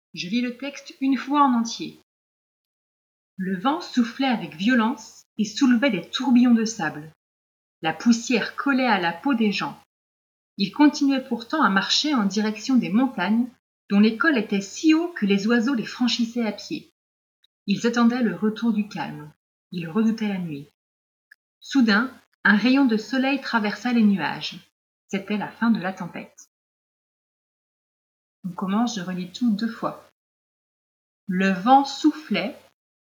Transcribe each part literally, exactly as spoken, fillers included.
Je lis le texte une fois en entier. Le vent soufflait avec violence et soulevait des tourbillons de sable. La poussière collait à la peau des gens. Ils continuaient pourtant à marcher en direction des montagnes, dont les cols étaient si hauts que les oiseaux les franchissaient à pied. Ils attendaient le retour du calme. Ils redoutaient la nuit. Soudain, un rayon de soleil traversa les nuages. C'était la fin de la tempête. On commence, je relis tout deux fois. Le vent soufflait.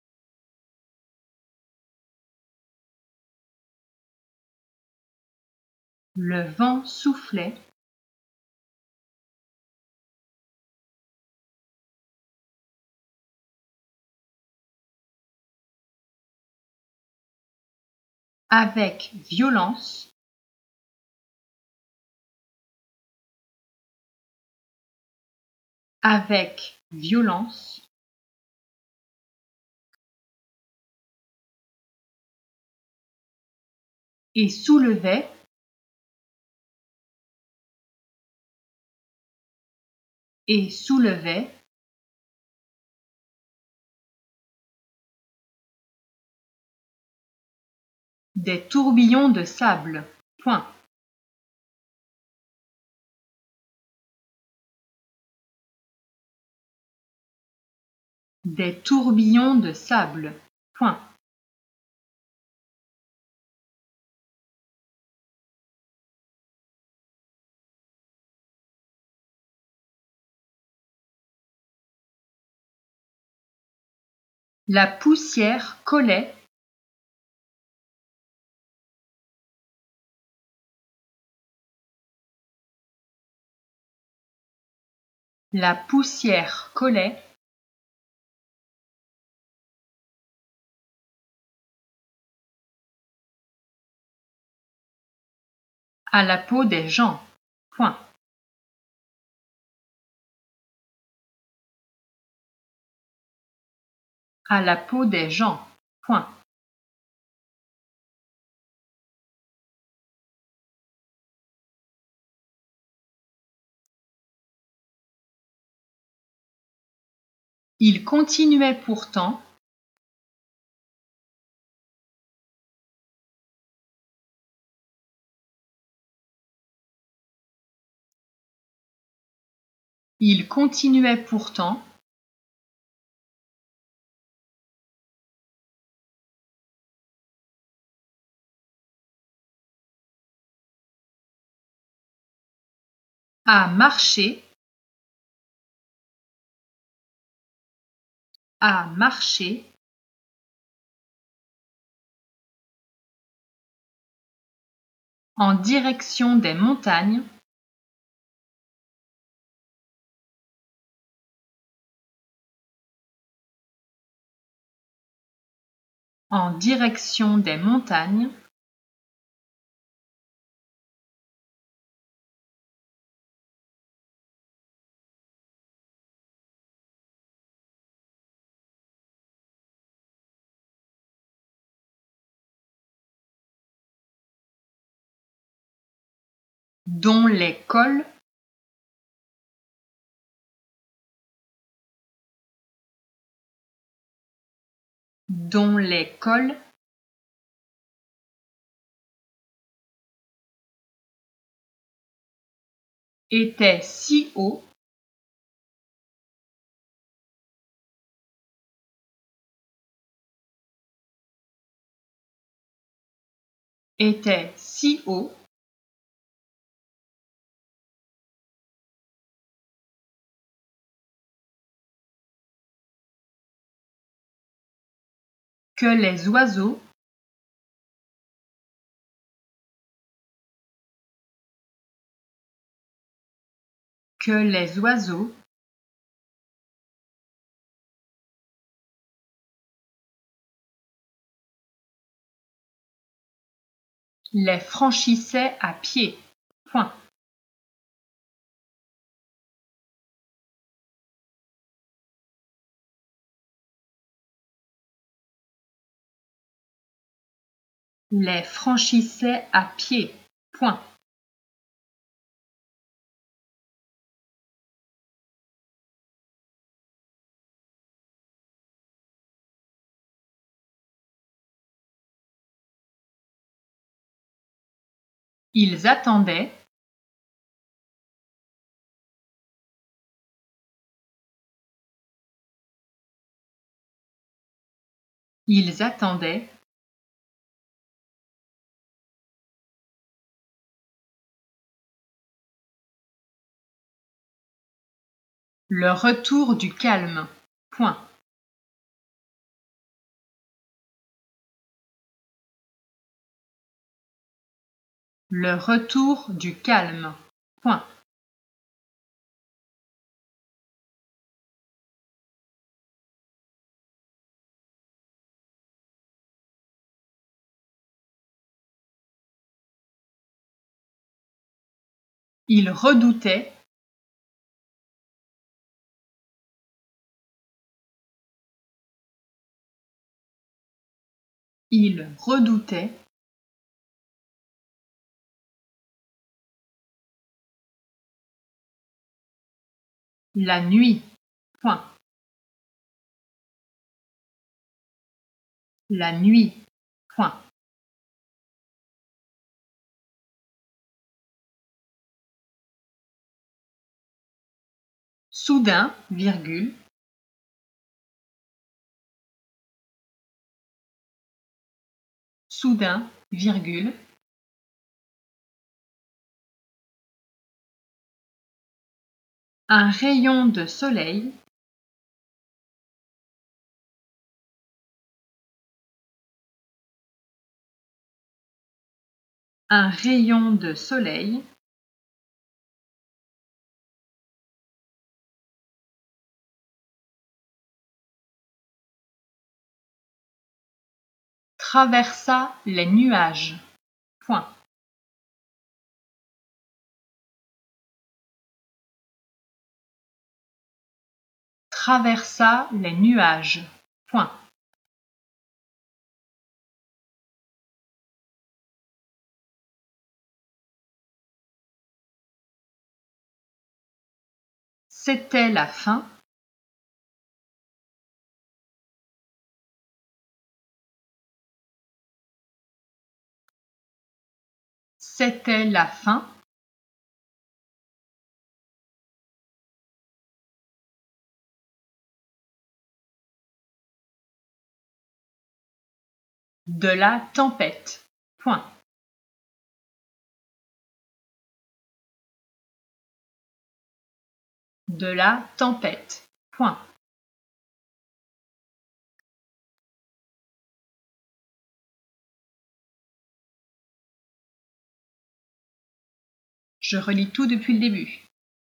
Le vent soufflait. Avec violence. Avec violence. Et soulevait. Et soulevait. Des tourbillons de sable. Point. Des tourbillons de sable. Point. La poussière collait. La poussière collait. À la peau des gens. Point. À la peau des gens. Point. Il continuait pourtant. Il continuait pourtant. À marcher. À marcher. En direction des montagnes. En direction des montagnes. Dont les cols. Dont les cols. Étaient si hauts. Étaient si hauts. Que les oiseaux. Que les oiseaux. Les franchissaient à pied. Point. Les franchissaient à pied. Point. Ils attendaient. Ils attendaient. Le retour du calme. Point. Le retour du calme. Point. Il redoutait. Il redoutait. La nuit. Point. La nuit. Point. Soudain, virgule. Soudain, virgule. Un rayon de soleil. Un rayon de soleil. Traversa les nuages. Point. Traversa les nuages. Point. C'était la fin. C'était la fin. De la tempête. Point. De la tempête. Point. Je relis tout depuis le début.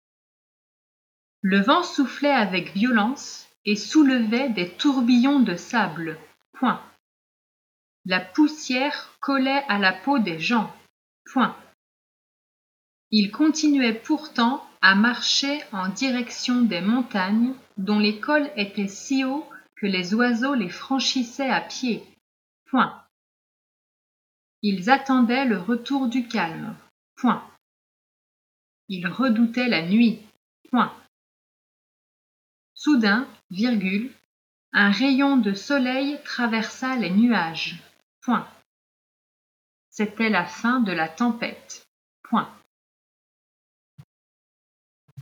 Le vent soufflait avec violence et soulevait des tourbillons de sable. Point. La poussière collait à la peau des gens. Point. Ils continuaient pourtant à marcher en direction des montagnes dont les cols étaient si hauts que les oiseaux les franchissaient à pied. Point. Ils attendaient le retour du calme. Point. Ils redoutaient la nuit. Point. Soudain, virgule, un rayon de soleil traversa les nuages. Point. C'était la fin de la tempête. Point.